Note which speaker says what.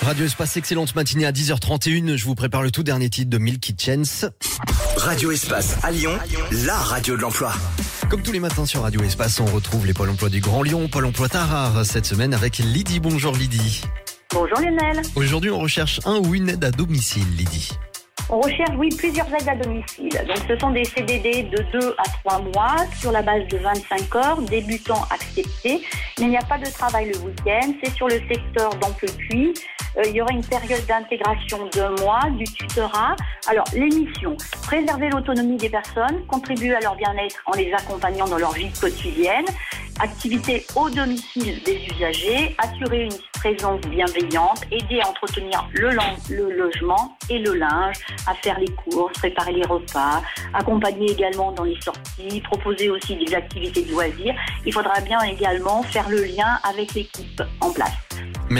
Speaker 1: Radio Espace, excellente matinée à 10h31. Je vous prépare le tout dernier titre de Milky Chance.
Speaker 2: Radio Espace à Lyon, la radio de l'emploi.
Speaker 1: Comme tous les matins sur Radio Espace, on retrouve les pôles emploi du Grand Lyon, Pôle emploi Tarare, cette semaine avec Lydie. Bonjour Lydie.
Speaker 3: Bonjour Lionel.
Speaker 1: Aujourd'hui, on recherche un ou une aide à domicile, Lydie.
Speaker 3: On recherche, plusieurs aides à domicile. Donc, ce sont des CDD de 2 à 3 mois sur la base de 25 heures, débutants acceptés. Mais il n'y a pas de travail le week-end. C'est sur le secteur d'Ample-Puy. Il y aura une période d'intégration d'1 mois, du tutorat. Alors, les missions: préserver l'autonomie des personnes, contribuer à leur bien-être en les accompagnant dans leur vie quotidienne, activité au domicile des usagers, assurer une présence bienveillante, aider à entretenir le logement et le linge, à faire les courses, préparer les repas, accompagner également dans les sorties, proposer aussi des activités de loisirs. Il faudra bien également faire le lien avec l'équipe en place.